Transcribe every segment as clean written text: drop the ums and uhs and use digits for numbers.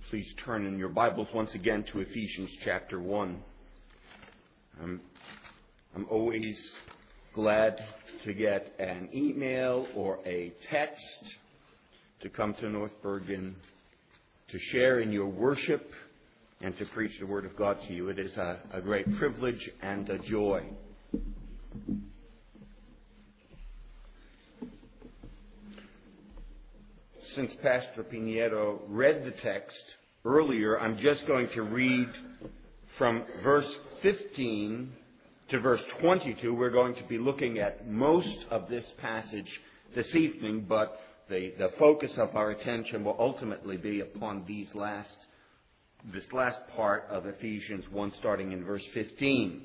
Please turn in your Bibles once again to Ephesians chapter 1. I'm always glad to get an email or a text to come to North Bergen to share in your worship and to preach the Word of God to you. It is a great privilege and a joy. Since Pastor Pinheiro read the text earlier, I'm just going to read from verse 15 to verse 22. We're going to be looking at most of this passage this evening, but the focus of our attention will ultimately be upon this last part of Ephesians 1, starting in verse 15.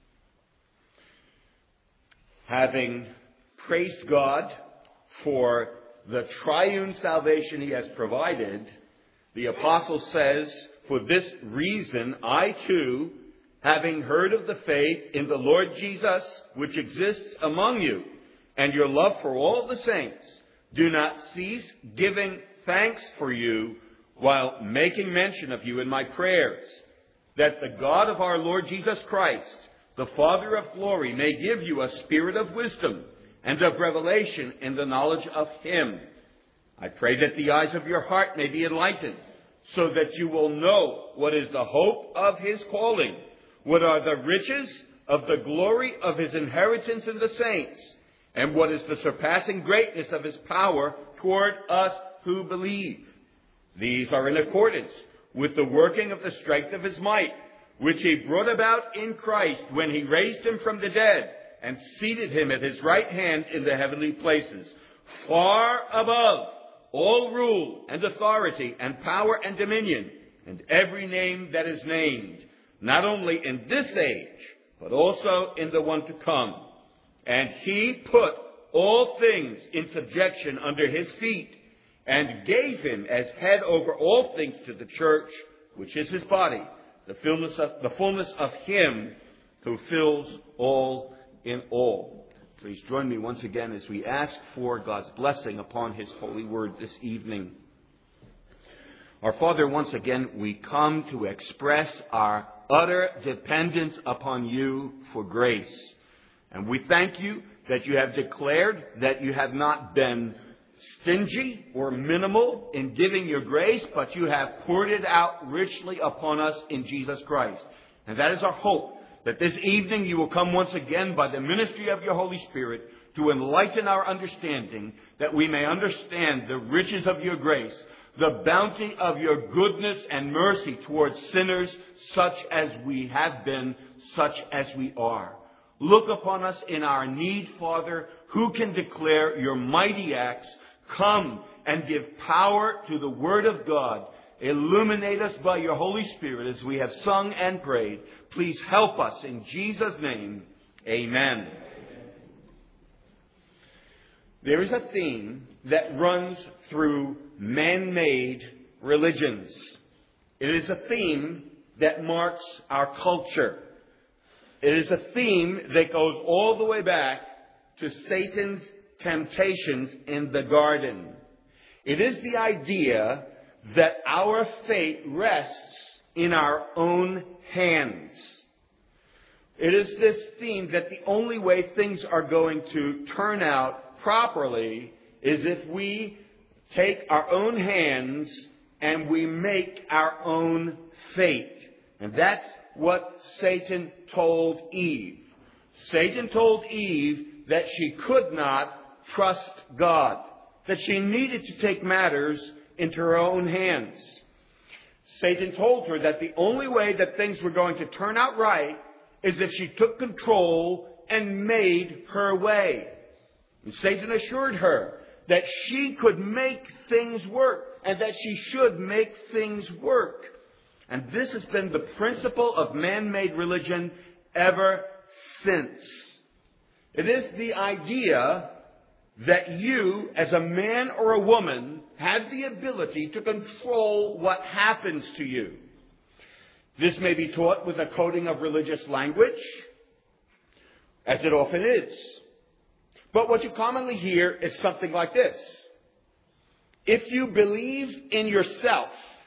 Having praised God for the triune salvation He has provided, the apostle says, "For this reason I too, having heard of the faith in the Lord Jesus which exists among you, and your love for all the saints, do not cease giving thanks for you, while making mention of you in my prayers, that the God of our Lord Jesus Christ, the Father of glory, may give you a spirit of wisdom and of revelation in the knowledge of Him. I pray that the eyes of your heart may be enlightened, so that you will know what is the hope of His calling, what are the riches of the glory of His inheritance in the saints, and what is the surpassing greatness of His power toward us who believe. These are in accordance with the working of the strength of His might, which He brought about in Christ when He raised Him from the dead and seated Him at His right hand in the heavenly places, far above all rule and authority and power and dominion, and every name that is named, not only in this age, but also in the one to come. And He put all things in subjection under His feet, and gave Him as head over all things to the church, which is His body, the fullness of Him who fills all in all." Please join me once again as we ask for God's blessing upon His holy word this evening. Our Father, once again, we come to express our utter dependence upon You for grace. And we thank You that You have declared that You have not been stingy or minimal in giving Your grace, but You have poured it out richly upon us in Jesus Christ. And that is our hope, that this evening You will come once again by the ministry of Your Holy Spirit to enlighten our understanding, that we may understand the riches of Your grace, the bounty of Your goodness and mercy towards sinners such as we have been, such as we are. Look upon us in our need, Father. Who can declare Your mighty acts? Come and give power to the Word of God. Illuminate us by Your Holy Spirit as we have sung and prayed. Please help us in Jesus' name. Amen. There is a theme that runs through man-made religions. It is a theme that marks our culture. It is a theme that goes all the way back to Satan's temptations in the garden. It is the idea that our fate rests in our own hands. It is this theme that the only way things are going to turn out properly is if we take our own hands and we make our own fate. And that's what Satan told Eve. Satan told Eve that she could not trust God, that she needed to take matters into her own hands. Satan told her that the only way that things were going to turn out right is if she took control and made her way. And Satan assured her that she could make things work and that she should make things work. And this has been the principle of man-made religion ever since. It is the idea that you, as a man or a woman, have the ability to control what happens to you. This may be taught with a coating of religious language, as it often is. But what you commonly hear is something like this: if you believe in yourself,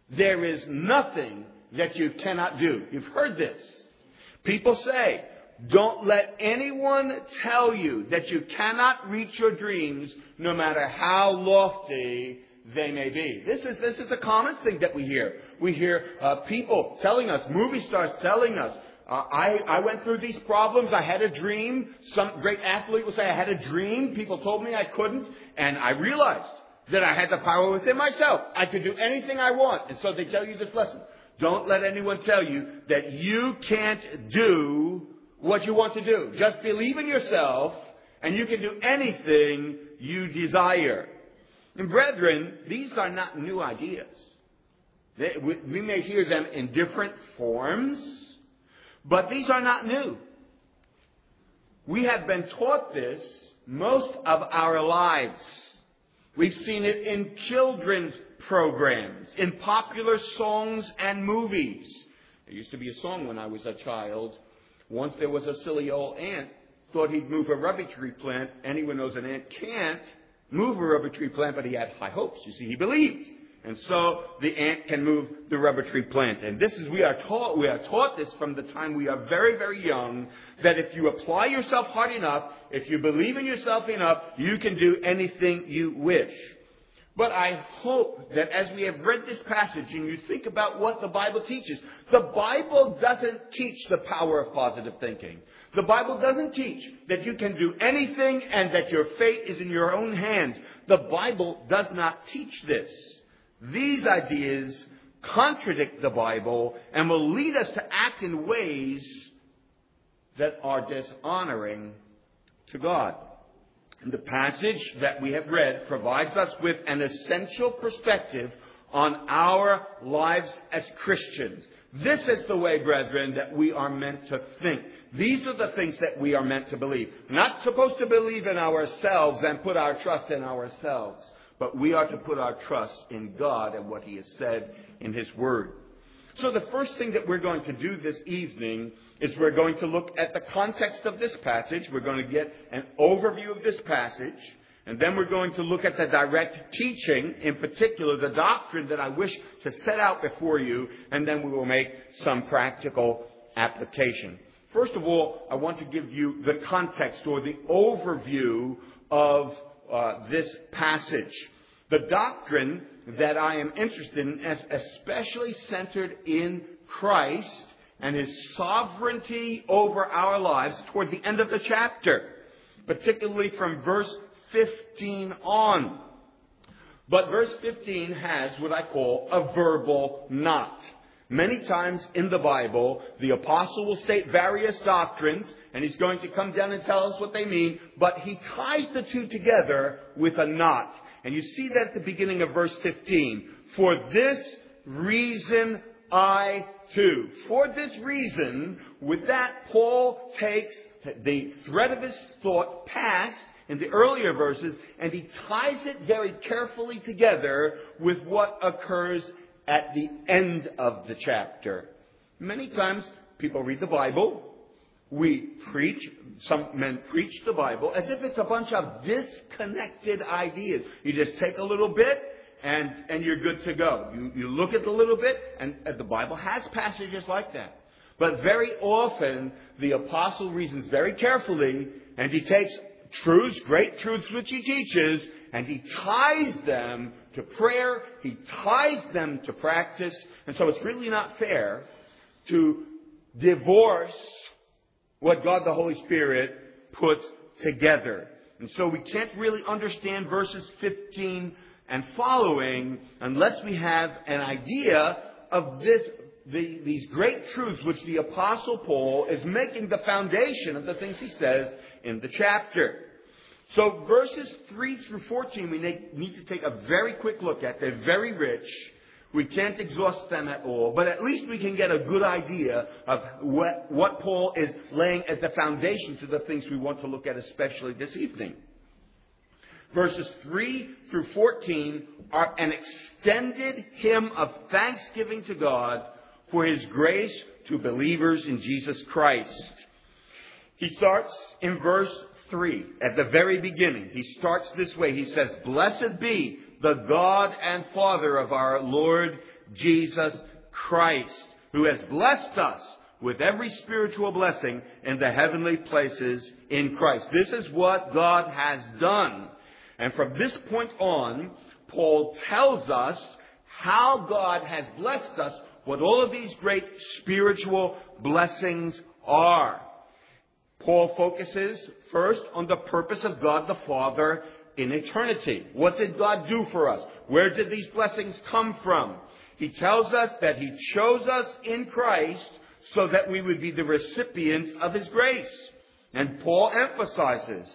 There is nothing that you cannot do. You've heard this. People say, don't let anyone tell you that you cannot reach your dreams no matter how lofty they may be. This is a common thing that we hear. We hear people telling us, movie stars telling us, I went through these problems. I had a dream. Some great athlete will say, I had a dream. People told me I couldn't. And I realized that I had the power within myself. I could do anything I want. And so they tell you this lesson. Don't let anyone tell you that you can't do what you want to do. Just believe in yourself and you can do anything you desire. And brethren, these are not new ideas. We may hear them in different forms, but these are not new. We have been taught this most of our lives. We've seen it in children's programs, in popular songs and movies. There used to be a song when I was a child. Once there was a silly old ant, thought he'd move a rubber tree plant. Anyone knows an ant can't move a rubber tree plant, but he had high hopes. You see, he believed. And so the ant can move the rubber tree plant. And we are taught this from the time we are very, very young, that if you apply yourself hard enough, if you believe in yourself enough, you can do anything you wish. But I hope that as we have read this passage and you think about what the Bible teaches, the Bible doesn't teach the power of positive thinking. The Bible doesn't teach that you can do anything and that your fate is in your own hands. The Bible does not teach this. These ideas contradict the Bible and will lead us to act in ways that are dishonoring to God. And the passage that we have read provides us with an essential perspective on our lives as Christians. This is the way, brethren, that we are meant to think. These are the things that we are meant to believe. Not supposed to believe in ourselves and put our trust in ourselves, but we are to put our trust in God and what He has said in His Word. So the first thing that we're going to do this evening is we're going to look at the context of this passage. We're going to get an overview of this passage. And then we're going to look at the direct teaching, in particular the doctrine that I wish to set out before you. And then we will make some practical application. First of all, I want to give you the context or the overview of this passage. The doctrine that I am interested in is especially centered in Christ and His sovereignty over our lives toward the end of the chapter, particularly from verse 15 on. But verse 15 has what I call a verbal knot. Many times in the Bible, the apostle will state various doctrines, and he's going to come down and tell us what they mean, but he ties the two together with a knot. And you see that at the beginning of verse 15. For this reason I too. For this reason, with that, Paul takes the thread of his thought past in the earlier verses, and he ties it very carefully together with what occurs at the end of the chapter. Many times people read the Bible. We preach, some men preach the Bible as if it's a bunch of disconnected ideas. You just take a little bit and you're good to go. You look at the little bit, and the Bible has passages like that. But very often the apostle reasons very carefully, and he takes truths, great truths which he teaches, and he ties them to prayer, he ties them to practice. And so it's really not fair to divorce what God the Holy Spirit puts together. And so we can't really understand verses 15 and following unless we have an idea of these great truths which the Apostle Paul is making the foundation of the things he says in the chapter. So verses 3 through 14 we need to take a very quick look at. They're very rich. We can't exhaust them at all, but at least we can get a good idea of what Paul is laying as the foundation to the things we want to look at, especially this evening. Verses 3 through 14 are an extended hymn of thanksgiving to God for His grace to believers in Jesus Christ. He starts in verse 3, at the very beginning. He starts this way. He says, "Blessed be the God and Father of our Lord Jesus Christ, who has blessed us with every spiritual blessing in the heavenly places in Christ. This is what God has done. And from this point on, Paul tells us how God has blessed us, what all of these great spiritual blessings are. Paul focuses first on the purpose of God the Father in eternity. What did God do for us? Where did these blessings come from? He tells us that He chose us in Christ so that we would be the recipients of His grace. And Paul emphasizes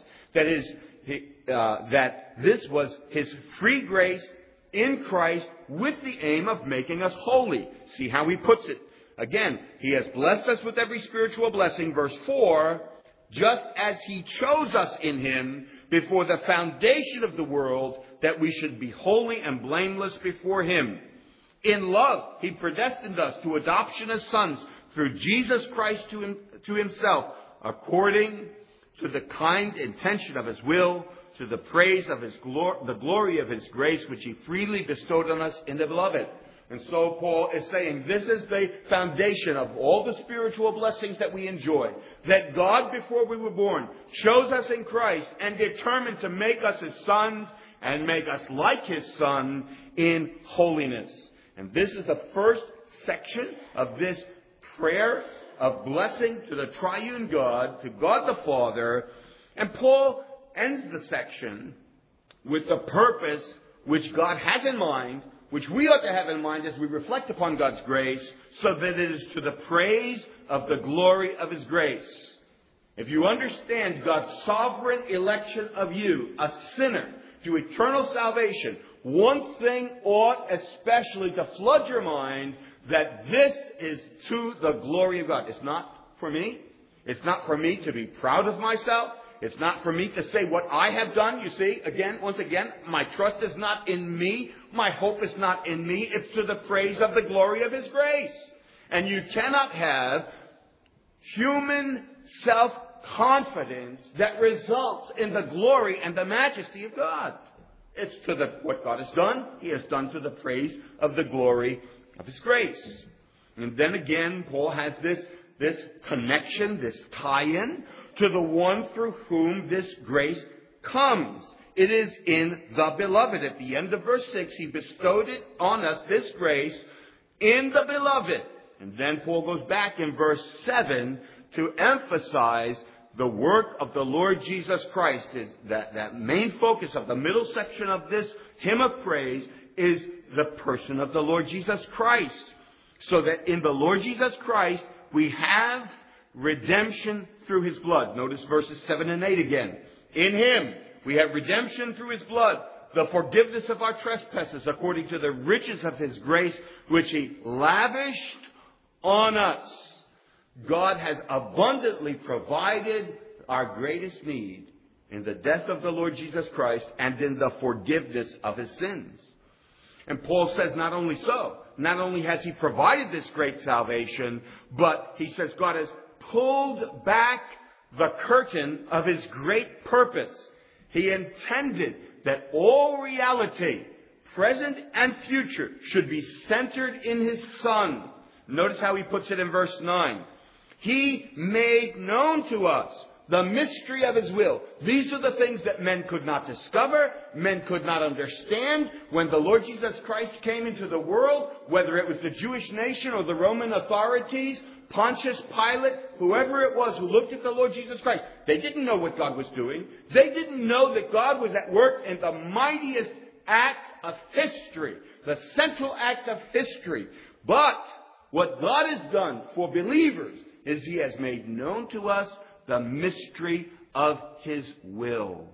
that this was His free grace in Christ with the aim of making us holy. See how he puts it. Again, He has blessed us with every spiritual blessing, verse 4, just as He chose us in Him before the foundation of the world, that we should be holy and blameless before Him. In love, He predestined us to adoption as sons through Jesus Christ to Himself, according to the kind intention of His will, to the praise of the glory of His grace, which He freely bestowed on us in the Beloved. And so Paul is saying this is the foundation of all the spiritual blessings that we enjoy. That God, before we were born, chose us in Christ and determined to make us His sons and make us like His Son in holiness. And this is the first section of this prayer of blessing to the triune God, to God the Father. And Paul ends the section with the purpose which God has in mind, which we ought to have in mind as we reflect upon God's grace, so that it is to the praise of the glory of His grace. If you understand God's sovereign election of you, a sinner, to eternal salvation, one thing ought especially to flood your mind, that this is to the glory of God. It's not for me. It's not for me to be proud of myself. It's not for me to say what I have done. You see, once again, my trust is not in me. My hope is not in me. It's to the praise of the glory of His grace. And you cannot have human self-confidence that results in the glory and the majesty of God. It's to what God has done. He has done to the praise of the glory of His grace. And then again, Paul has this connection, this tie-in to the one through whom this grace comes. It is in the Beloved. At the end of verse 6, He bestowed it on us, this grace, in the Beloved. And then Paul goes back in verse 7 to emphasize the work of the Lord Jesus Christ. That main focus of the middle section of this hymn of praise is the person of the Lord Jesus Christ. So that in the Lord Jesus Christ, we have redemption through His blood. Notice verses 7 and 8 again. In Him, we have redemption through His blood, the forgiveness of our trespasses, according to the riches of His grace, which He lavished on us. God has abundantly provided our greatest need in the death of the Lord Jesus Christ and in the forgiveness of His sins. And Paul says not only has He provided this great salvation, but he says God has pulled back the curtain of His great purpose. He intended that all reality, present and future, should be centered in His Son. Notice how he puts it in verse 9. He made known to us the mystery of His will. These are the things that men could not discover, men could not understand. When the Lord Jesus Christ came into the world, whether it was the Jewish nation or the Roman authorities, Pontius Pilate, whoever it was who looked at the Lord Jesus Christ, they didn't know what God was doing. They didn't know that God was at work in the mightiest act of history, the central act of history. But what God has done for believers is He has made known to us the mystery of His will.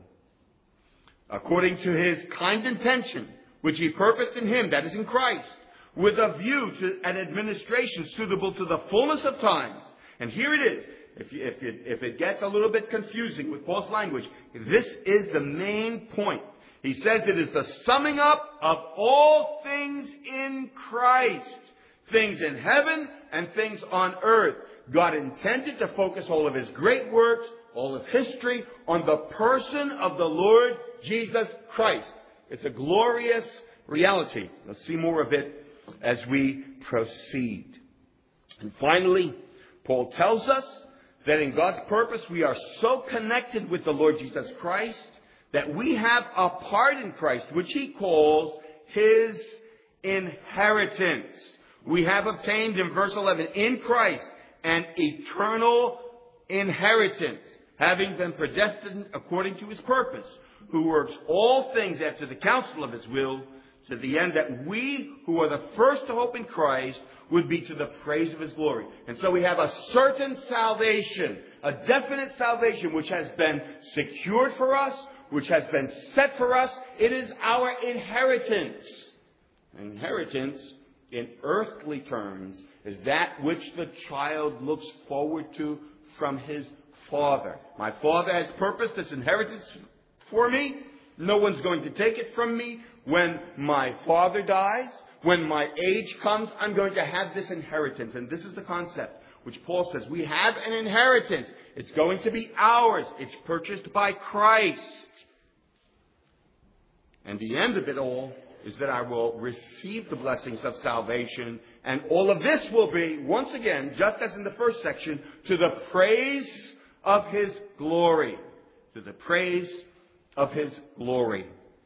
According to His kind intention, which He purposed in Him, that is in Christ, with a view to an administration suitable to the fullness of times. And here it is. If it gets a little bit confusing with Paul's language, this is the main point. He says it is the summing up of all things in Christ. Things in heaven and things on earth. God intended to focus all of His great works, all of history, on the person of the Lord Jesus Christ. It's a glorious reality. Let's see more of it as we proceed. And finally, Paul tells us that in God's purpose we are so connected with the Lord Jesus Christ that we have a part in Christ, which he calls his inheritance. We have obtained, in verse 11, in Christ, an eternal inheritance, having been predestined according to his purpose, who works all things after the counsel of his will, to the end that we who are the first to hope in Christ would be to the praise of his glory. And so we have a certain salvation, a definite salvation which has been secured for us, which has been set for us. It is our inheritance. Inheritance, in earthly terms, is that which the child looks forward to from his father. My father has purposed this inheritance for me. No one's going to take it from me. When my father dies, when my age comes, I'm going to have this inheritance. And this is the concept which Paul says. We have an inheritance. It's going to be ours. It's purchased by Christ. And the end of it all is that I will receive the blessings of salvation. And all of this will be, once again, just as in the first section, to the praise of his glory. To the praise of his glory.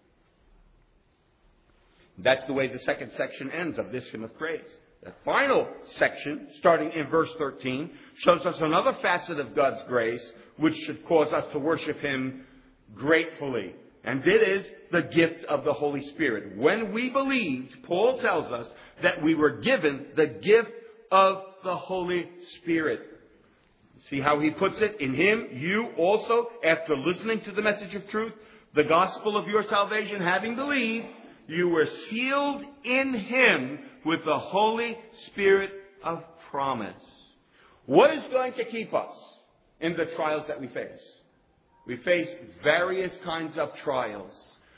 That's the way the second section ends of this hymn of praise. The final section, starting in verse 13, shows us another facet of God's grace, which should cause us to worship him gratefully. And it is the gift of the Holy Spirit. When we believed, Paul tells us that we were given the gift of the Holy Spirit. See how he puts it? In him, you also, after listening to the message of truth, the gospel of your salvation, having believed, you were sealed in him with the Holy Spirit of promise. What is going to keep us in the trials that we face? We face various kinds of trials.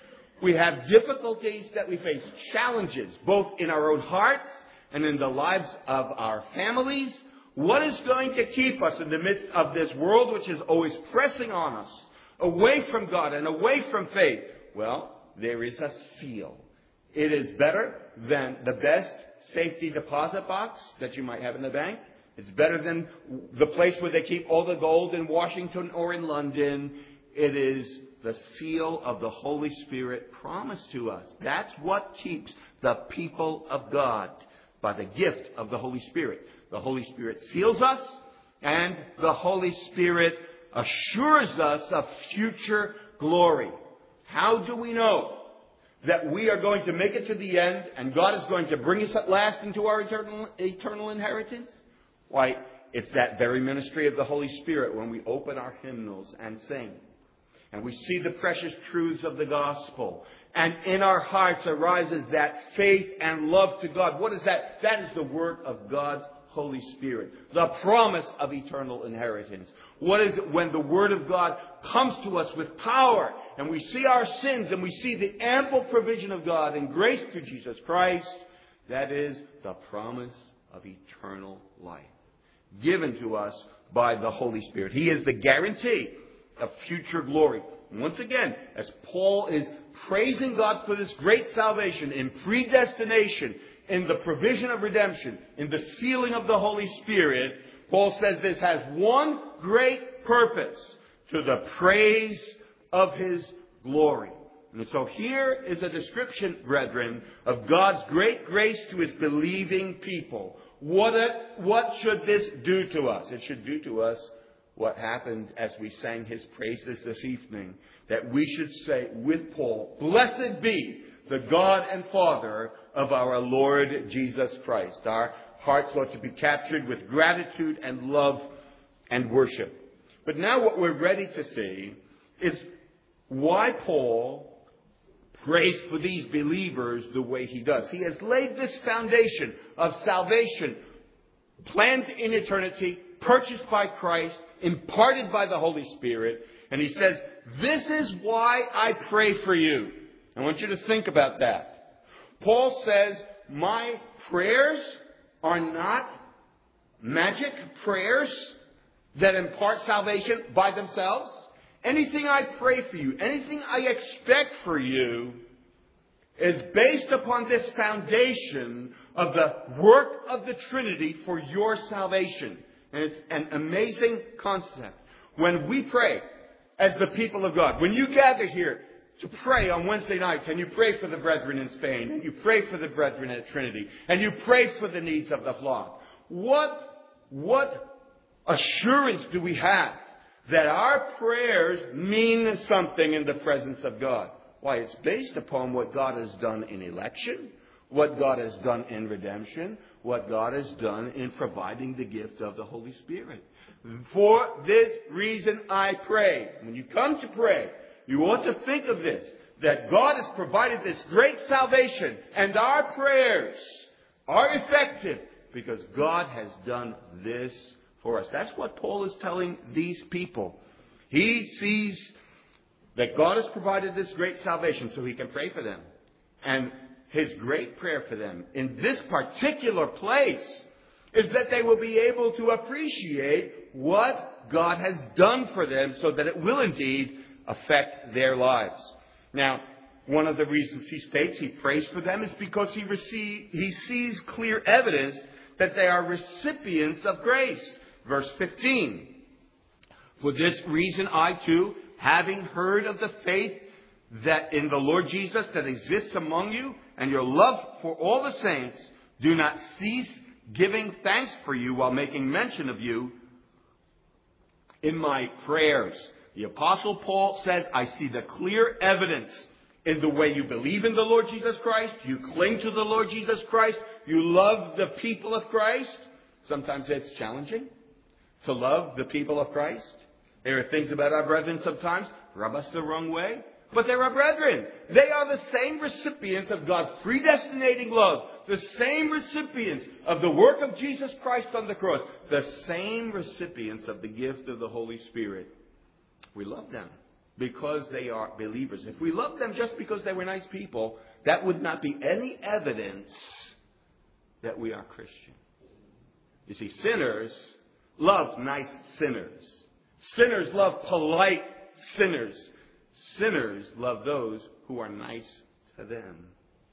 We have difficulties that we face, challenges, both in our own hearts and in the lives of our families. What is going to keep us in the midst of this world which is always pressing on us, away from God and away from faith? Well, there is a seal. It is better than the best safety deposit box that you might have in the bank. It's better than the place where they keep all the gold in Washington or in London. It is the seal of the Holy Spirit promised to us. That's what keeps the people of God, by the gift of the Holy Spirit. The Holy Spirit seals us, and the Holy Spirit assures us of future glory. How do we know that we are going to make it to the end and God is going to bring us at last into our eternal inheritance? Why, it's that very ministry of the Holy Spirit when we open our hymnals and sing. And we see the precious truths of the gospel. And in our hearts arises that faith and love to God. What is that? That is the work of God's Holy Spirit. The promise of eternal inheritance. What is it when the Word of God comes to us with power and we see our sins and we see the ample provision of God and grace through Jesus Christ? That is the promise of eternal life given to us by the Holy Spirit. He is the guarantee of future glory. And once again, as Paul is praising God for this great salvation in predestination, in the provision of redemption, in the sealing of the Holy Spirit, Paul says this has one great purpose: to the praise of his glory. And so here is a description, brethren, of God's great grace to his believing people. What should this do to us? It should do to us what happened as we sang his praises this evening. That we should say with Paul, "Blessed be the God and Father of our Lord Jesus Christ." Our hearts ought to be captured with gratitude and love and worship. But now what we're ready to see is why Paul prays for these believers the way he does. He has laid this foundation of salvation, planned in eternity, purchased by Christ, imparted by the Holy Spirit. And he says, this is why I pray for you. I want you to think about that. Paul says, my prayers are not magic prayers that impart salvation by themselves. Anything I pray for you, anything I expect for you, is based upon this foundation of the work of the Trinity for your salvation. And it's an amazing concept. When we pray as the people of God, when you gather here to pray on Wednesday nights, and you pray for the brethren in Spain, and you pray for the brethren at Trinity, and you pray for the needs of the flock, what assurance do we have that our prayers mean something in the presence of God? Why, it's based upon what God has done in election, what God has done in redemption, what God has done in providing the gift of the Holy Spirit. For this reason I pray. When you come to pray, you ought to think of this, that God has provided this great salvation, and our prayers are effective because God has done this for us. That's what Paul is telling these people. He sees that God has provided this great salvation so he can pray for them. And his great prayer for them in this particular place is that they will be able to appreciate what God has done for them so that it will indeed affect their lives. Now, one of the reasons he states he prays for them is because he sees clear evidence that they are recipients of grace. Verse 15. For this reason I too, having heard of the faith that in the Lord Jesus that exists among you, and your love for all the saints, do not cease giving thanks for you while making mention of you in my prayers. The Apostle Paul says, I see the clear evidence in the way you believe in the Lord Jesus Christ, you cling to the Lord Jesus Christ, you love the people of Christ. Sometimes it's challenging to love the people of Christ. There are things about our brethren sometimes rub us the wrong way. But they're our brethren. They are the same recipients of God's predestinating love. The same recipients of the work of Jesus Christ on the cross. The same recipients of the gift of the Holy Spirit. We love them because they are believers. If we love them just because they were nice people, that would not be any evidence that we are Christian. You see, sinners love nice sinners. Sinners love polite sinners. Sinners love those who are nice to them.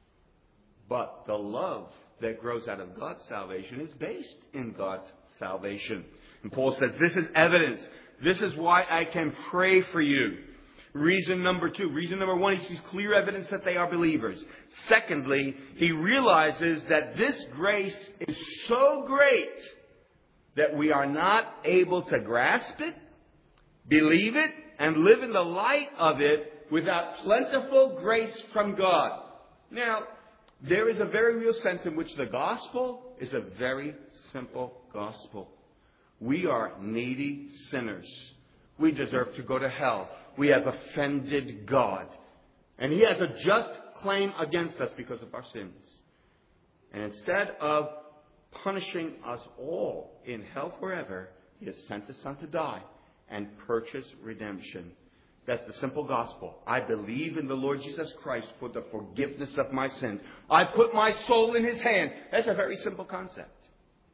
But the love that grows out of God's salvation is based in God's salvation. And Paul says, this is evidence. This is why I can pray for you. Reason number two. Reason number one, he sees clear evidence that they are believers. Secondly, he realizes that this grace is so great that we are not able to grasp it, believe it, and live in the light of it without plentiful grace from God. Now, there is a very real sense in which the gospel is a very simple gospel. We are needy sinners. We deserve to go to hell. We have offended God. And He has a just claim against us because of our sins. And instead of punishing us all in hell forever, He has sent His Son to die and purchase redemption. That's the simple gospel. I believe in the Lord Jesus Christ for the forgiveness of my sins. I put my soul in His hand. That's a very simple concept.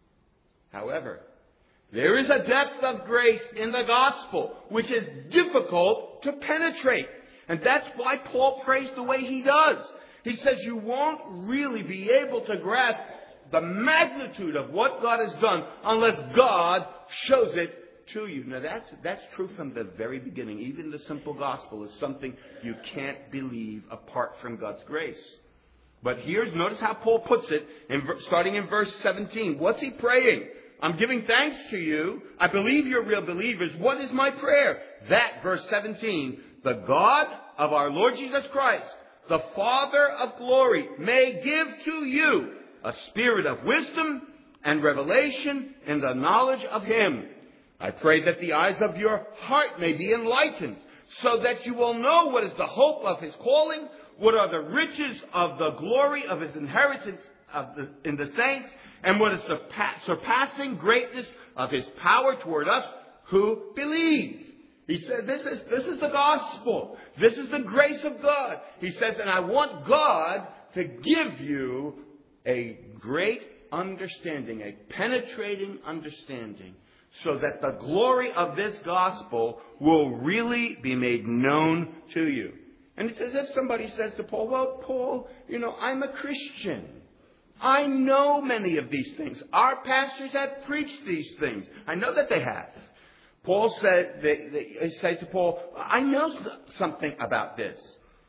However, there is a depth of grace in the gospel which is difficult to penetrate. And that's why Paul prays the way he does. He says you won't really be able to grasp the magnitude of what God has done unless God shows it to you. Now that's true from the very beginning. Even the simple gospel is something you can't believe apart from God's grace. But notice how Paul puts it, starting in verse 17. What's he praying? I'm giving thanks to you. I believe you're real believers. What is my prayer? That, verse 17, the God of our Lord Jesus Christ, the Father of glory, may give to you a spirit of wisdom and revelation in the knowledge of Him. I pray that the eyes of your heart may be enlightened, so that you will know what is the hope of His calling, what are the riches of the glory of His inheritance in the saints, and what is the surpassing greatness of His power toward us who believe. He said, this is the gospel. This is the grace of God. He says, and I want God to give you a great understanding, a penetrating understanding, so that the glory of this gospel will really be made known to you. And it's as if somebody says to Paul, well, Paul, I'm a Christian. I know many of these things. Our pastors have preached these things. I know that they have. Paul said, they say to Paul, I know something about this.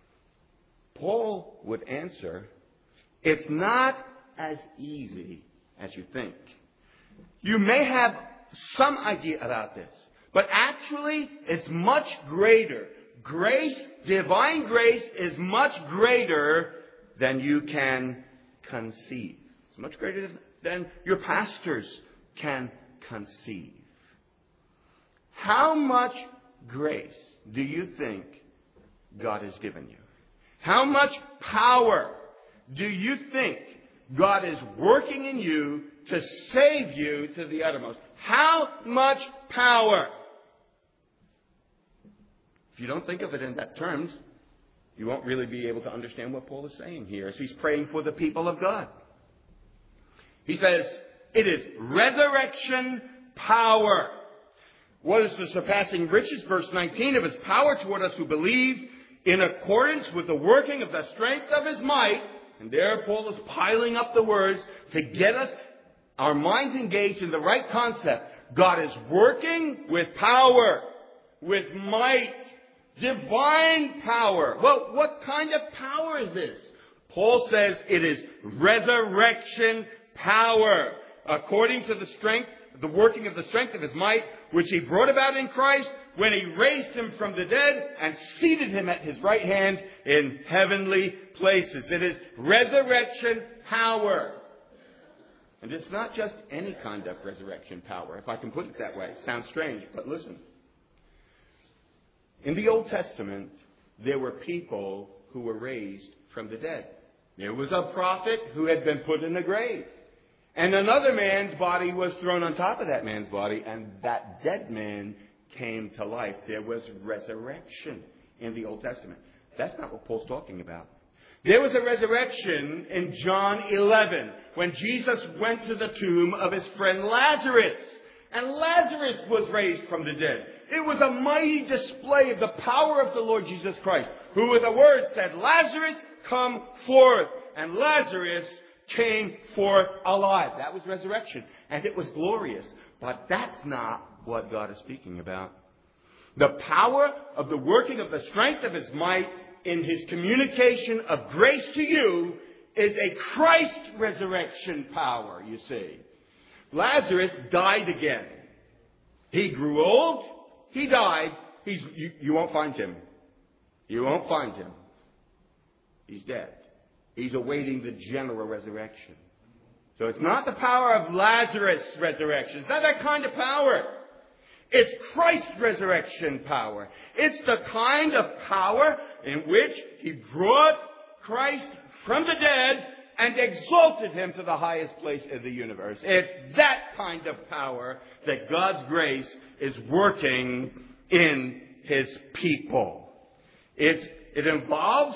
Paul would answer, it's not as easy as you think. You may have some idea about this, but actually it's much greater. Grace, divine grace, is much greater than you can conceive. It's much greater than your pastors can conceive. How much grace do you think God has given you? How much power do you think God is working in you to save you to the uttermost? How much power? If you don't think of it in that terms, you won't really be able to understand what Paul is saying here as he's praying for the people of God. He says, it is resurrection power. What is the surpassing riches, verse 19, of his power toward us who believe, in accordance with the working of the strength of his might. And there Paul is piling up the words to get us, our minds engaged in the right concept. God is working with power, with might, divine power. Well, what kind of power is this? Paul says it is resurrection power, according to the strength, the working of the strength of his might, which he brought about in Christ when he raised him from the dead and seated him at his right hand in heavenly places. It is resurrection power. And it's not just any kind of resurrection power, if I can put it that way. It sounds strange, but listen. In the Old Testament, there were people who were raised from the dead. There was a prophet who had been put in a grave. And another man's body was thrown on top of that man's body, and that dead man came to life. There was resurrection in the Old Testament. That's not what Paul's talking about. There was a resurrection in John 11 when Jesus went to the tomb of his friend Lazarus. And Lazarus was raised from the dead. It was a mighty display of the power of the Lord Jesus Christ, who with a word said, Lazarus, come forth. And Lazarus came forth alive. That was resurrection. And it was glorious. But that's not what God is speaking about. The power of the working of the strength of his might in his communication of grace to you is a Christ resurrection power, you see. Lazarus died again. He grew old. He died. You won't find him. You won't find him. He's dead. He's awaiting the general resurrection. So it's not the power of Lazarus' resurrection. It's not that kind of power. It's Christ's resurrection power. It's the kind of power in which he brought Christ from the dead and exalted him to the highest place in the universe. It's that kind of power that God's grace is working in his people. It involves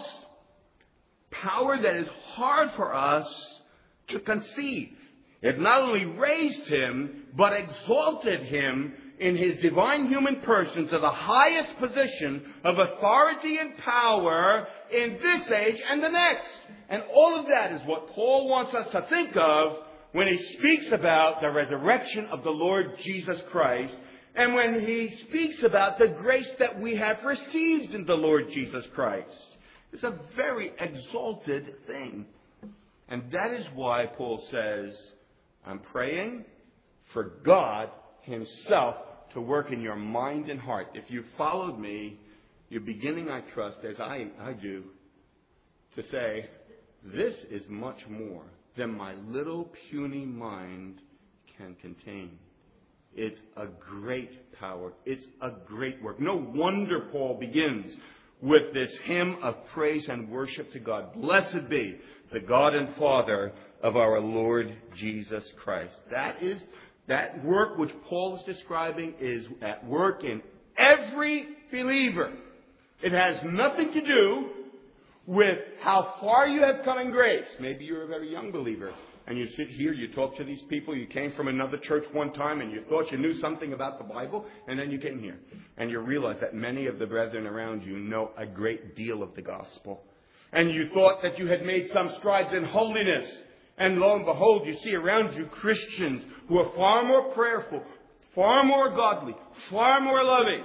power that is hard for us to conceive. It not only raised him, but exalted him in his divine human person to the highest position of authority and power in this age and the next. And all of that is what Paul wants us to think of when he speaks about the resurrection of the Lord Jesus Christ, and when he speaks about the grace that we have received in the Lord Jesus Christ. It's a very exalted thing. And that is why Paul says, I'm praying for God himself to work in your mind and heart. If you followed me, you're beginning, I trust, as I do, to say, this is much more than my little puny mind can contain. It's a great power. It's a great work. No wonder Paul begins with this hymn of praise and worship to God. Blessed be the God and Father of our Lord Jesus Christ. That work which Paul is describing is at work in every believer. It has nothing to do with how far you have come in grace. Maybe you're a very young believer. and you sit here, you talk to these people, you came from another church one time and you thought you knew something about the Bible, and then you came here and you realize that many of the brethren around you know a great deal of the gospel. And you thought that you had made some strides in holiness. And lo and behold, you see around you Christians who are far more prayerful, far more godly, far more loving.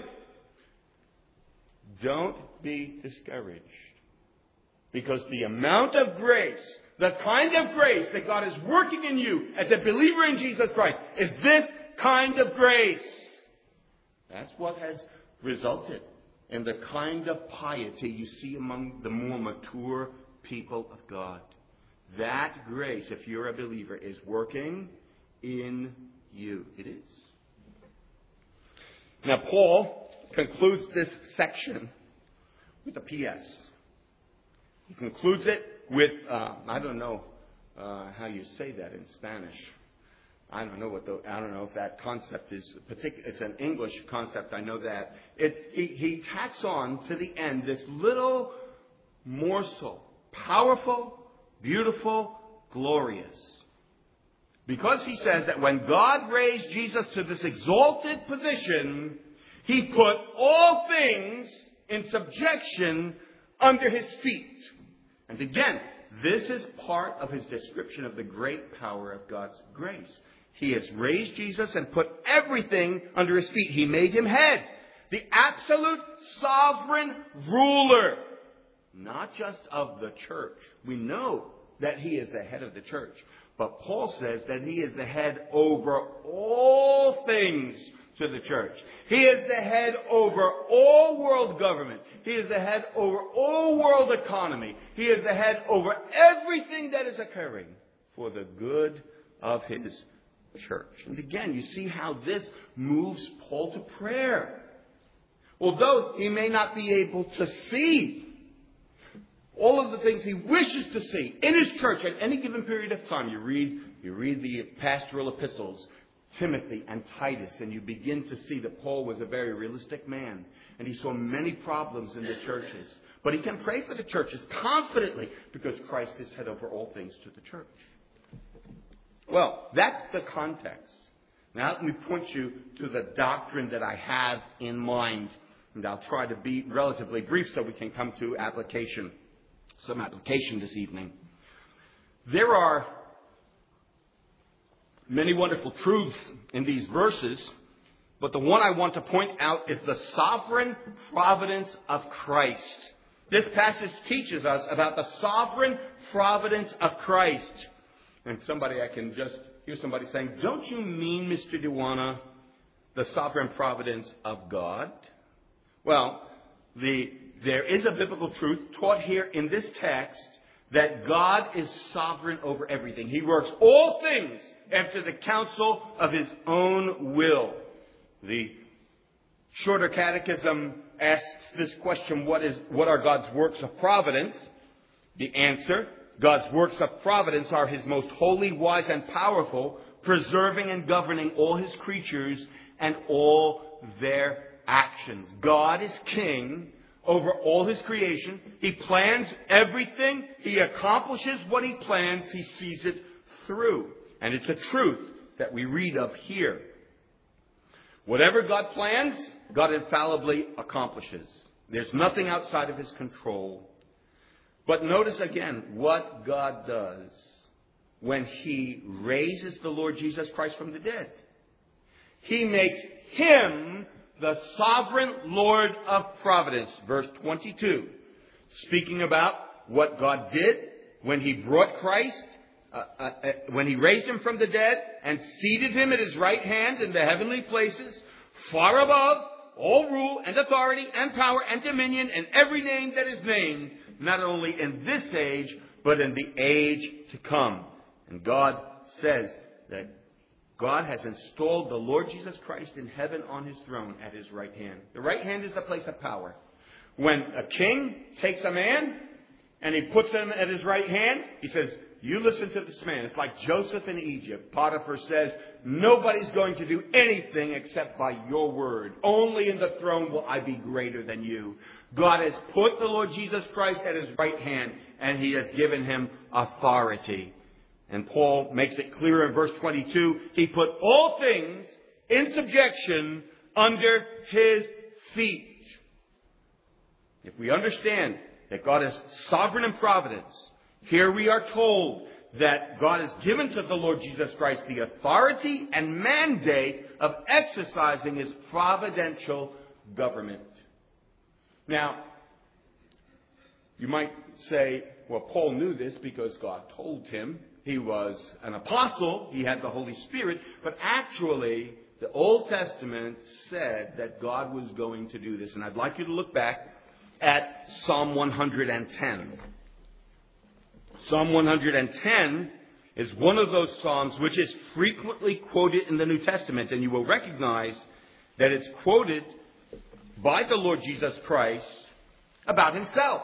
Don't be discouraged. Because the amount of grace, the kind of grace that God is working in you as a believer in Jesus Christ is this kind of grace. That's what has resulted in the kind of piety you see among the more mature people of God. That grace, if you're a believer, is working in you. It is. Now, Paul concludes this section with a P.S. He concludes it with, I don't know how you say that in Spanish. I don't know if that concept is particular. It's an English concept. I know that. He tacks on to the end this little morsel, powerful, beautiful, glorious. Because he says that when God raised Jesus to this exalted position, He put all things in subjection under His feet. And again, this is part of His description of the great power of God's grace. He has raised Jesus and put everything under His feet. He made Him head, the absolute sovereign ruler, not just of the church. We know that He is the head of the church. But Paul says that He is the head over all things to the church. He is the head over all world government. He is the head over all world economy. He is the head over everything that is occurring for the good of His church. And again, you see how this moves Paul to prayer. Although he may not be able to see all of the things he wishes to see in his church at any given period of time. You read the pastoral epistles, Timothy and Titus, and you begin to see that Paul was a very realistic man. And he saw many problems in the churches. But he can pray for the churches confidently because Christ is head over all things to the church. Well, that's the context. Now let me point you to the doctrine that I have in mind. And I'll try to be relatively brief so we can come to application. Some application this evening. There are many wonderful truths in these verses, but the one I want to point out is the sovereign providence of Christ. This passage teaches us about the sovereign providence of Christ. And I can just hear somebody saying, don't you mean, Mr. Dewana, the sovereign providence of God? Well, there is a biblical truth taught here in this text that God is sovereign over everything. He works all things after the counsel of His own will. The Shorter Catechism asks this question, what are God's works of providence? The answer, God's works of providence are His most holy, wise, and powerful, preserving and governing all His creatures and all their actions. God is king over all His creation. He plans everything. He accomplishes what He plans. He sees it through. And it's a truth that we read of here. Whatever God plans, God infallibly accomplishes. There's nothing outside of His control. But notice again what God does when He raises the Lord Jesus Christ from the dead. He makes Him the sovereign Lord of providence. Verse 22. Speaking about what God did when He brought Christ, when He raised Him from the dead and seated Him at His right hand in the heavenly places, far above all rule and authority and power and dominion and every name that is named, not only in this age, but in the age to come. And God says that God has installed the Lord Jesus Christ in heaven on His throne at His right hand. The right hand is the place of power. When a king takes a man and he puts him at his right hand, he says, you listen to this man. It's like Joseph in Egypt. Potiphar says, nobody's going to do anything except by your word. Only in the throne will I be greater than you. God has put the Lord Jesus Christ at His right hand, and He has given Him authority. And Paul makes it clear in verse 22, he put all things in subjection under his feet. If we understand that God is sovereign in providence, here we are told that God has given to the Lord Jesus Christ the authority and mandate of exercising his providential government. Now, you might say, well, Paul knew this because God told him. He was an apostle. He had the Holy Spirit. But actually, the Old Testament said that God was going to do this. And I'd like you to look back at Psalm 110. Psalm 110 is one of those psalms which is frequently quoted in the New Testament. And you will recognize that it's quoted by the Lord Jesus Christ about himself.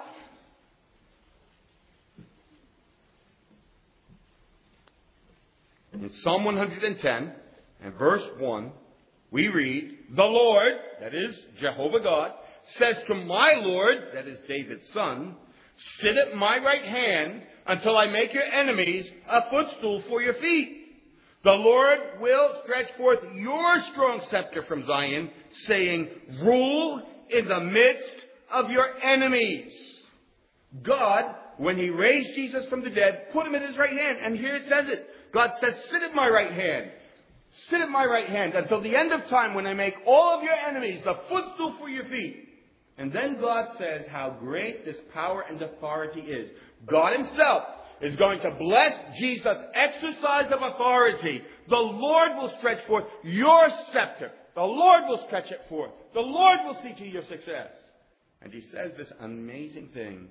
In Psalm 110 and verse 1, we read, "The Lord," that is Jehovah God, "says to my Lord," that is David's son, "sit at my right hand until I make your enemies a footstool for your feet. The Lord will stretch forth your strong scepter from Zion, saying, rule in the midst of your enemies." God, when he raised Jesus from the dead, put him at his right hand. And here it says it. God says, sit at my right hand. Sit at my right hand until the end of time when I make all of your enemies the footstool for your feet. And then God says how great this power and authority is. God himself is going to bless Jesus' exercise of authority. The Lord will stretch forth your scepter. The Lord will stretch it forth. The Lord will see to your success. And he says this amazing thing.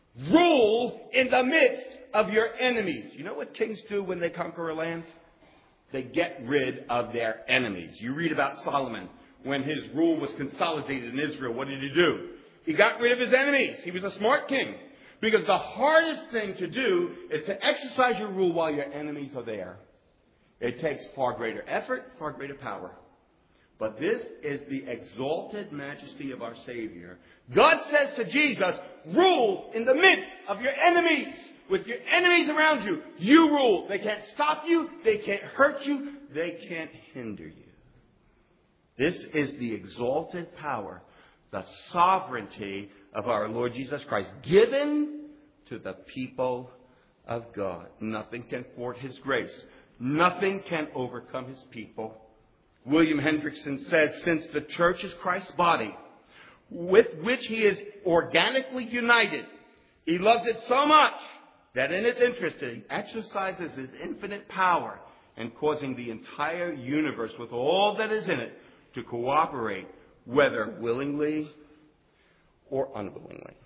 Rule in the midst of your enemies. You know what kings do when they conquer a land? They get rid of their enemies. You read about Solomon. When his rule was consolidated in Israel, what did he do? He got rid of his enemies. He was a smart king. Because the hardest thing to do is to exercise your rule while your enemies are there. It takes far greater effort, far greater power. But this is the exalted majesty of our Savior. God says to Jesus, rule in the midst of your enemies. With your enemies around you, you rule. They can't stop you. They can't hurt you. They can't hinder you. This is the exalted power, the sovereignty of our Lord Jesus Christ, given to the people of God. Nothing can thwart his grace. Nothing can overcome his people. William Hendrickson says, since the church is Christ's body, with which he is organically united, he loves it so much that in its interest he exercises his infinite power and causing the entire universe with all that is in it to cooperate, whether willingly or unwillingly.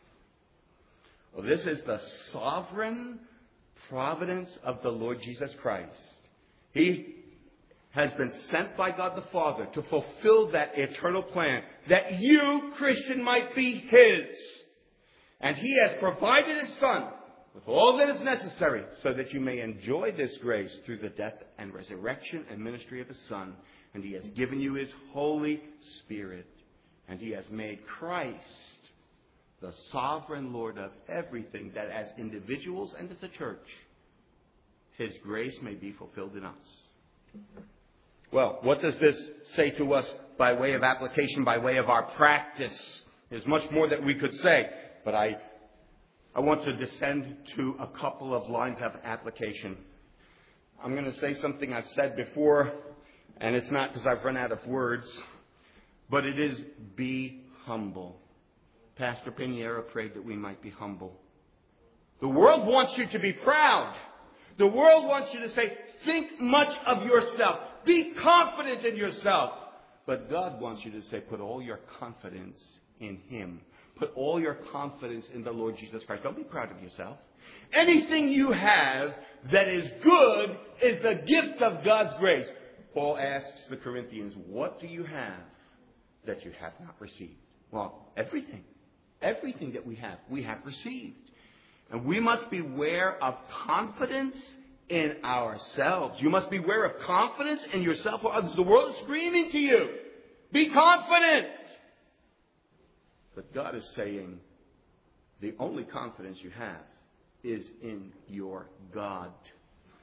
Well, this is the sovereign providence of the Lord Jesus Christ. He has been sent by God the Father to fulfill that eternal plan, that you, Christian, might be his. And he has provided his Son with all that is necessary so that you may enjoy this grace through the death and resurrection and ministry of his Son. And he has given you his Holy Spirit. And he has made Christ the sovereign Lord of everything, that as individuals and as a church, his grace may be fulfilled in us. Well, what does this say to us by way of application, by way of our practice? There's much more that we could say, but I want to descend to a couple of lines of application. I'm going to say something I've said before, and it's not because I've run out of words, but it is be humble. Pastor Pinheiro prayed that we might be humble. The world wants you to be proud. The world wants you to say, think much of yourself. Be confident in yourself. But God wants you to say, put all your confidence in him. Put all your confidence in the Lord Jesus Christ. Don't be proud of yourself. Anything you have that is good is the gift of God's grace. Paul asks the Corinthians, what do you have that you have not received? Well, everything. Everything that we have received. And we must beware of confidence in ourselves. You must beware of confidence in yourself or others. The world is screaming to you, be confident. But God is saying, the only confidence you have is in your God.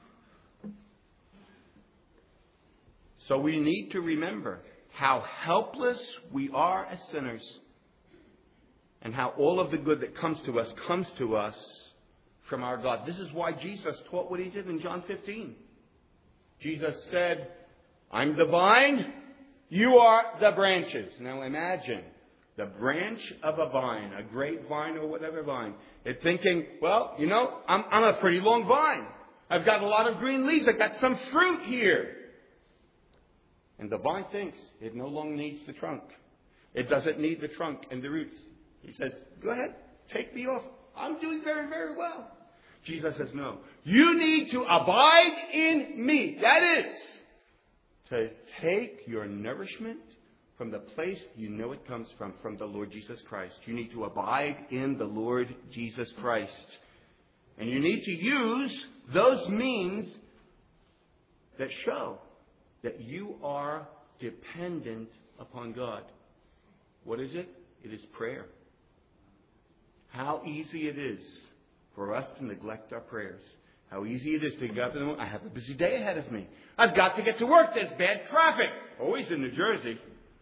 So we need to remember how helpless we are as sinners, and how all of the good that comes to us from our God. This is why Jesus taught what he did in John 15. Jesus said, I'm the vine, you are the branches. Now imagine the branch of a vine, a grapevine or whatever vine. It's thinking, well, I'm a pretty long vine. I've got a lot of green leaves. I've got some fruit here. And the vine thinks it no longer needs the trunk. It doesn't need the trunk and the roots. He says, go ahead, take me off. I'm doing very, very well. Jesus says, no. You need to abide in me. That is, to take your nourishment from the place you know it comes from the Lord Jesus Christ. You need to abide in the Lord Jesus Christ. And you need to use those means that show that you are dependent upon God. What is it? It is prayer. How easy it is for us to neglect our prayers. How easy it is to get up in the morning. I have a busy day ahead of me. I've got to get to work. There's bad traffic. Always in New Jersey.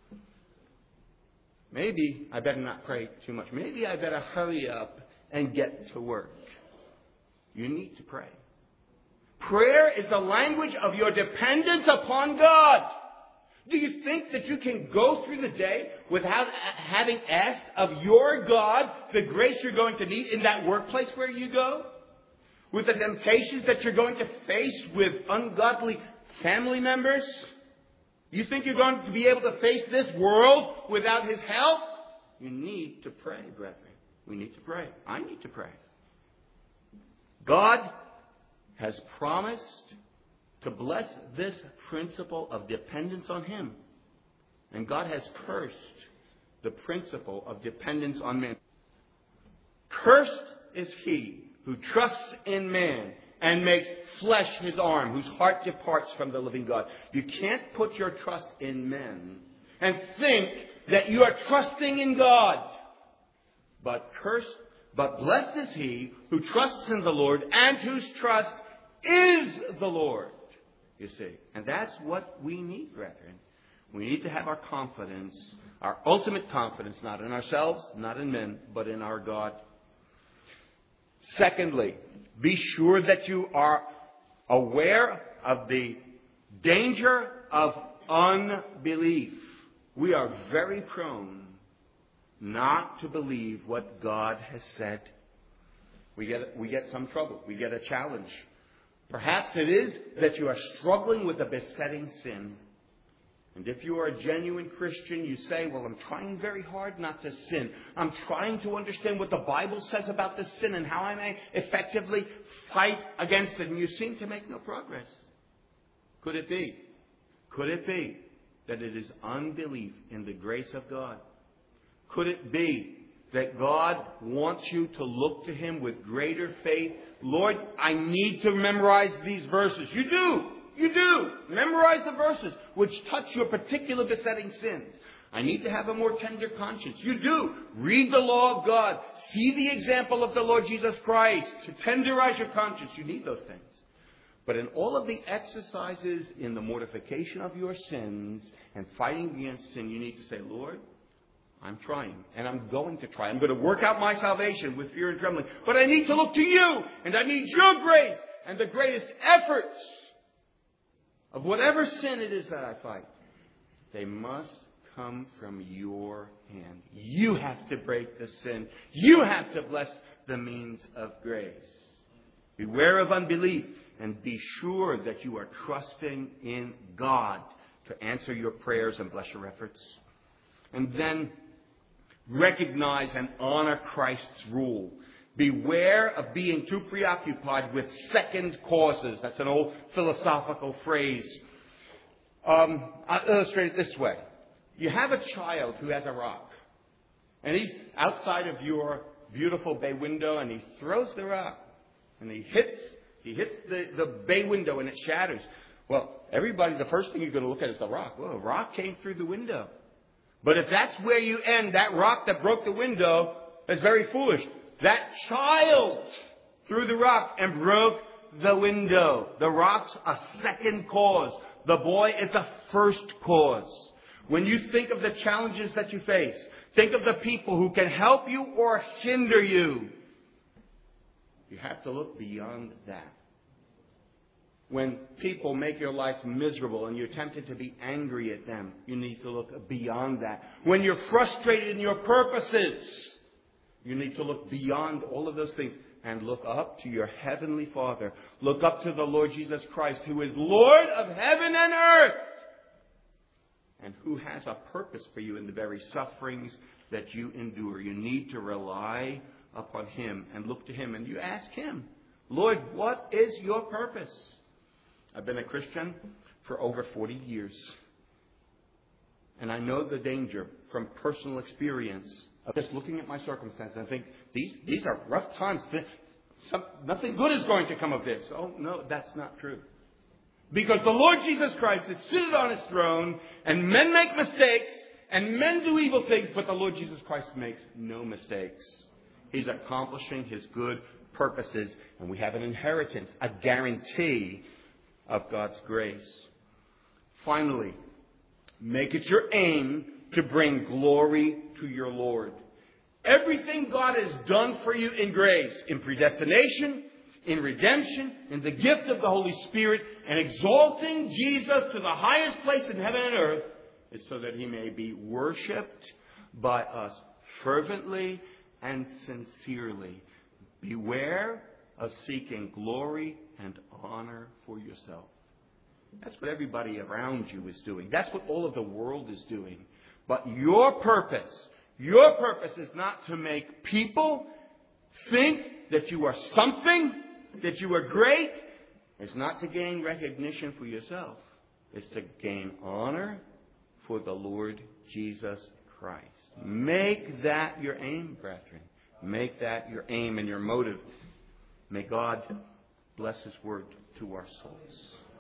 Maybe I better not pray too much. Maybe I better hurry up and get to work. You need to pray. Prayer is the language of your dependence upon God. Do you think that you can go through the day without having asked of your God the grace you're going to need in that workplace where you go? With the temptations that you're going to face with ungodly family members? You think you're going to be able to face this world without His help? You need to pray, brethren. We need to pray. I need to pray. God has promised to bless this principle of dependence on Him. And God has cursed the principle of dependence on man. Cursed is he who trusts in man and makes flesh his arm, whose heart departs from the living God. You can't put your trust in men and think that you are trusting in God. But blessed is he who trusts in the Lord and whose trust is the Lord. You see. And that's what we need, brethren. We need to have our confidence, our ultimate confidence, not in ourselves, not in men, but in our God. Secondly, be sure that you are aware of the danger of unbelief. We are very prone not to believe what God has said. We get some trouble. We get a challenge. Perhaps it is that you are struggling with a besetting sin. And if you are a genuine Christian, you say, well, I'm trying very hard not to sin. I'm trying to understand what the Bible says about this sin and how I may effectively fight against it. And you seem to make no progress. Could it be? Could it be that it is unbelief in the grace of God? Could it be that God wants you to look to Him with greater faith? Lord, I need to memorize these verses. You do. You do. Memorize the verses which touch your particular besetting sins. I need to have a more tender conscience. You do. Read the law of God. See the example of the Lord Jesus Christ to tenderize your conscience. You need those things. But in all of the exercises in the mortification of your sins and fighting against sin, you need to say, Lord, I'm trying, and I'm going to try. I'm going to work out my salvation with fear and trembling. But I need to look to you, and I need your grace and the greatest efforts of whatever sin it is that I fight. They must come from your hand. You have to break the sin. You have to bless the means of grace. Beware of unbelief, and be sure that you are trusting in God to answer your prayers and bless your efforts. And then recognize and honor Christ's rule. Beware of being too preoccupied with second causes. That's an old philosophical phrase. I'll illustrate it this way. You have a child who has a rock. And he's outside of your beautiful bay window, and he throws the rock. And he hits the bay window, and it shatters. Well, everybody, the first thing you're going to look at is the rock. Well, the rock came through the window. But if that's where you end, that rock that broke the window, is very foolish. That child threw the rock and broke the window. The rock's a second cause. The boy is the first cause. When you think of the challenges that you face, think of the people who can help you or hinder you. You have to look beyond that. When people make your life miserable and you're tempted to be angry at them, you need to look beyond that. When you're frustrated in your purposes, you need to look beyond all of those things and look up to your Heavenly Father. Look up to the Lord Jesus Christ, who is Lord of heaven and earth, and who has a purpose for you in the very sufferings that you endure. You need to rely upon Him and look to Him. And you ask Him, Lord, what is your purpose? I've been a Christian for over 40 years. And I know the danger from personal experience of just looking at my circumstances and think, these are rough times. Nothing good is going to come of this. Oh, no, that's not true. Because the Lord Jesus Christ is seated on His throne, and men make mistakes, and men do evil things, but the Lord Jesus Christ makes no mistakes. He's accomplishing His good purposes, and we have an inheritance, a guarantee of God's grace. Finally, make it your aim to bring glory to your Lord. Everything God has done for you in grace, in predestination, in redemption, in the gift of the Holy Spirit, and exalting Jesus to the highest place in heaven and earth, is so that He may be worshipped by us fervently and sincerely. Beware of seeking glory and honor for yourself. That's what everybody around you is doing. That's what all of the world is doing. But your purpose is not to make people think that you are something, that you are great. It's not to gain recognition for yourself. It's to gain honor for the Lord Jesus Christ. Make that your aim, brethren. Make that your aim and your motive. May God bless His word to our souls.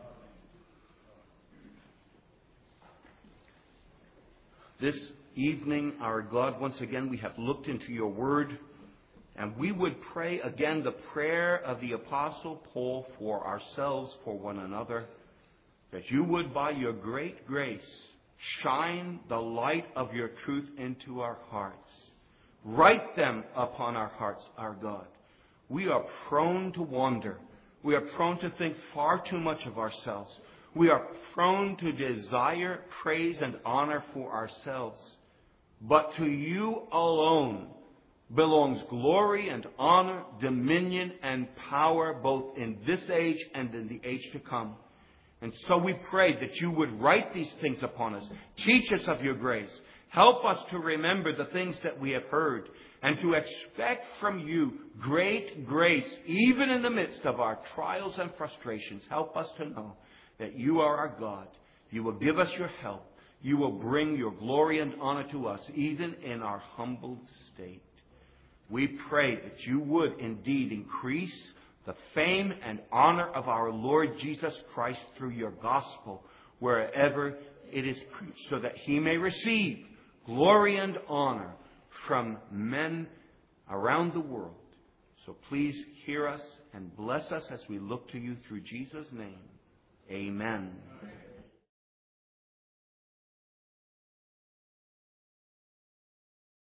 This evening, our God, once again, we have looked into your word, and we would pray again the prayer of the Apostle Paul for ourselves, for one another, that you would, by your great grace, shine the light of your truth into our hearts. Write them upon our hearts, our God. We are prone to wander. We are prone to think far too much of ourselves. We are prone to desire praise and honor for ourselves. But to you alone belongs glory and honor, dominion and power, both in this age and in the age to come. And so we pray that you would write these things upon us. Teach us of your grace. Help us to remember the things that we have heard, and to expect from you great grace, even in the midst of our trials and frustrations. Help us to know that you are our God. You will give us your help. You will bring your glory and honor to us, even in our humbled state. We pray that you would indeed increase the fame and honor of our Lord Jesus Christ through your gospel, wherever it is preached, so that He may receive glory and honor from men around the world. So please hear us and bless us as we look to you through Jesus' name. Amen.